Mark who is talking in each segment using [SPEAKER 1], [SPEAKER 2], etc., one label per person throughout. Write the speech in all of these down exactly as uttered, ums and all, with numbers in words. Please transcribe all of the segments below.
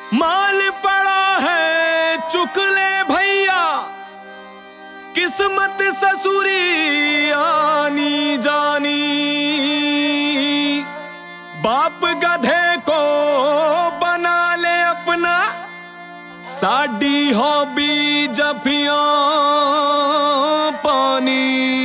[SPEAKER 1] माल पड़ा है चुक ले भैया, किस्मत ससुरी आनी जानी। बाप गधे को बना ले अपना, साडी हॉबी जफियां पानी।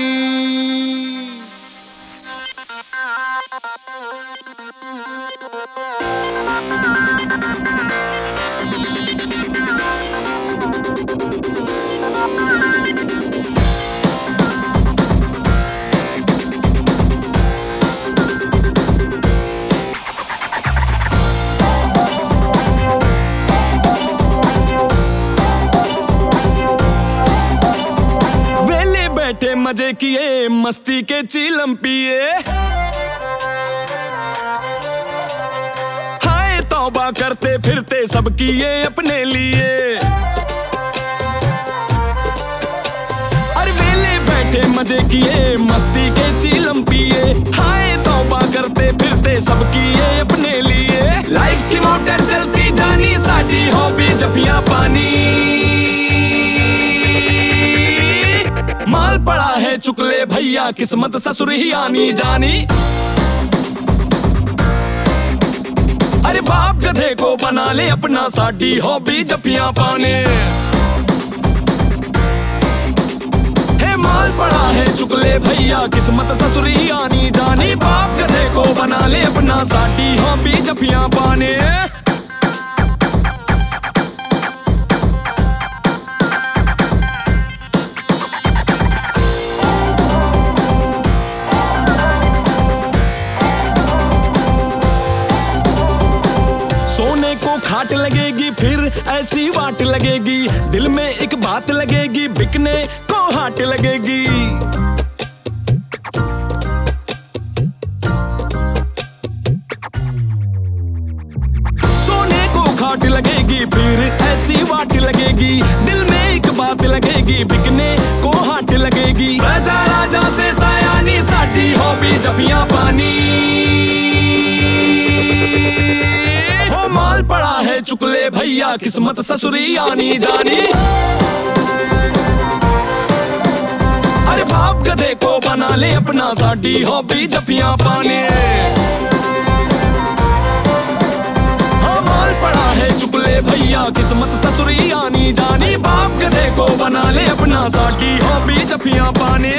[SPEAKER 1] बैठे मजे किए मस्ती के चीलम पिए, हाय तौबा करते फिरते सब किए अपने लिए। अरे वेले बैठे मजे किए मस्ती के चीलम पिए, हाय तौबा करते फिरते सब किए अपने लिए। लाइफ की मोटर चलती जानी, साडी हॉबी जफियां पानी। माल पड़ा है चुकले भैया, किस्मत ससुर ही आनी जानी। अरे बाप गधे को बना ले अपना, साडी हॉबी जफियां पाने। हे माल पड़ा है चुकले भैया, किस्मत ससुर ही आनी जानी। बाप गधे को बना ले अपना, साडी हॉबी जफियां पाने। को खाट लगेगी फिर ऐसी वाट लगेगी, दिल में एक बात लगेगी, बिकने को हाट लगेगी। सोने को खाट लगेगी फिर ऐसी वाट लगेगी, दिल में एक बात लगेगी, बिकने को हाट लगेगी। राजा राजा से सयानी, साडी हॉबी जफियां पानी। माल पड़ा है चुकले भैया, किस्मत ससुरी आनी जानी। अरे बाप गधे को बना ले अपना, साडी हॉबी जफियां पाने। हाँ माल पड़ा है चुकले भैया, किस्मत ससुरी आनी जानी। बाप गधे को बना ले अपना, साडी हॉबी जफियां पाने।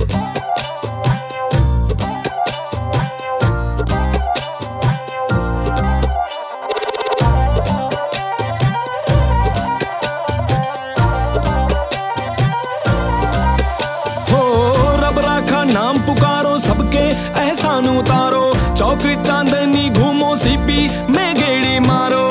[SPEAKER 1] नाम पुकारो सबके एहसान उतारो, चौक चांदनी घूमो सीपी में गेड़ी मारो।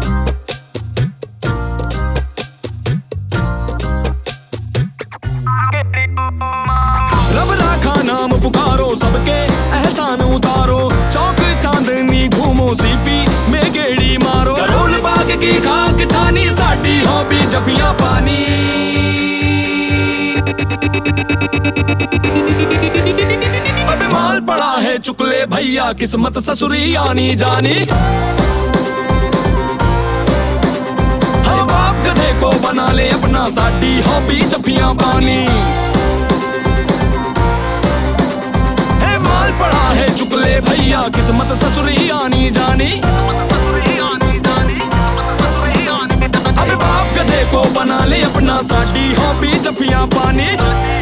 [SPEAKER 1] रब राखा नाम पुकारो सबके एहसान उतारो, चौक चांदनी घूमो सीपी में गेड़ी मारो। करोल बाग की खाक छानी, साडी हॉबी जफियां पानी। अबे माल पड़ा है चुकले भैया, किस्मत ससुरी आनी जानी। हाय बाप गधे को बना ले अपना, साडी हॉबी जफियां पानी। हे माल पड़ा है चुकले भैया, किस्मत ससुरी आनी जानी। अबे बाप गधे को बना ले अपना, साडी हॉबी जफियां पानी।